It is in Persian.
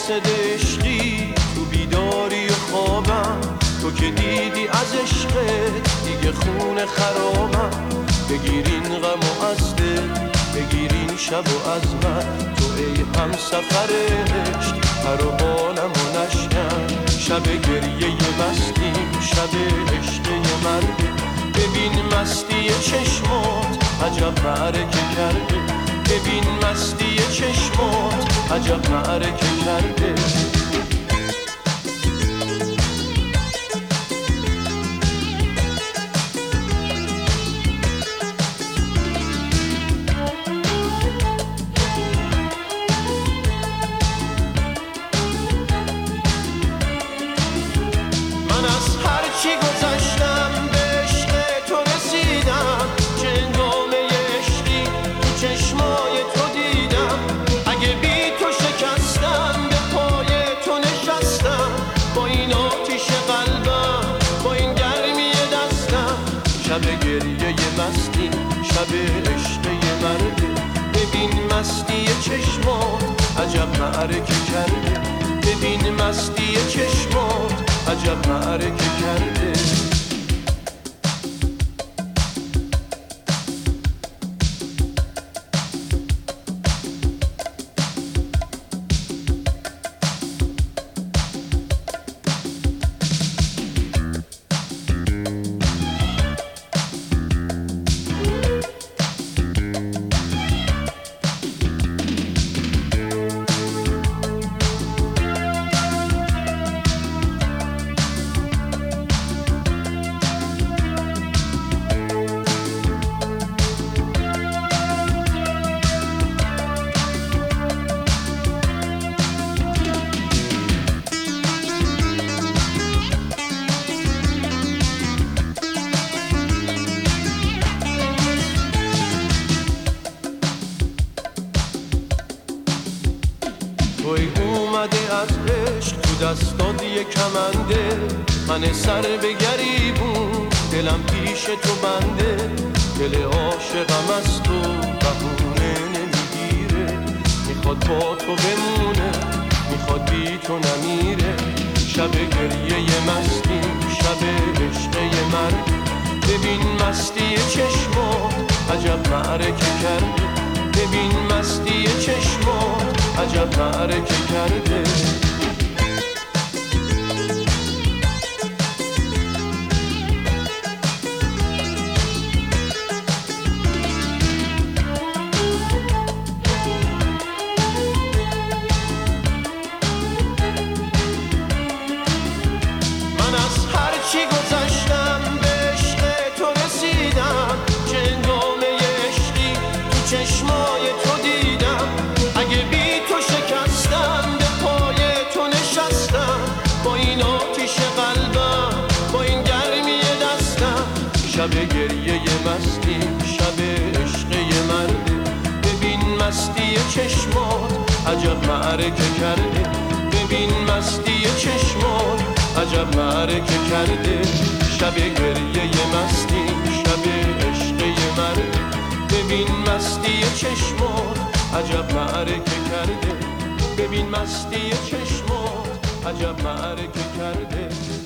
قاصد عشقی تو بیداری و خوابم، تو که دیدی از عشقت دیگه خون خرابم. بگیرین غم و از دل، بگیرین شب و از من، تو ای هم سفر عشق پر و بالم و نشکن. شب گریه مستیم، شب عشق مرده، ببین مستی چشمات عجب معرکه کرده. ببین مستی چشمات عجب معرکه کرده. من از هر چی گذشتم به عشق تو رسیدم، چه هنگامه عشقی تو چشمای تو دیدم. اگه بی تو شکستم به پای تو نشستم، با این آتیش قلبم، با این گرمی دستم. شب گریه مستی، شب عشق مرده، ببین مستی چشمات عجب معرکه کرده. ببین مستی چشمات عجب معرکه کرده. توی اومده از عشق تو دستات یه کمنده، من سر به گریبون دلم پیش تو بنده. دل عاشقم از تو بهونه نمیگیره، میخواد با تو بمونه، میخواد بی تو نمیره. شب گریه مستیم، شب عشق مرد، ببین مستی چشمات عجب معرکه کرده. ببین مستی چشمات عجب معرکه کرده. من از هر چی گذشتم به عشق تو رسیدم، چه هنگامه عشقی تو چشمای تو دیدم. اگه بی تو شکستم به پای تو نشستم، با این آتیش قلبم، با این گرمی دستم. شب گریه مستی، شب عشق مرده، ببین مستی چشمات عجب معرکه کرده. ببین مستی چشمات عجب معرکه کرده. شب گریه مستی، شب عشق مرده، ببین مستی چشمات عجب معرکه کرده. ببین مستی چشمات عجب معرکه کرده.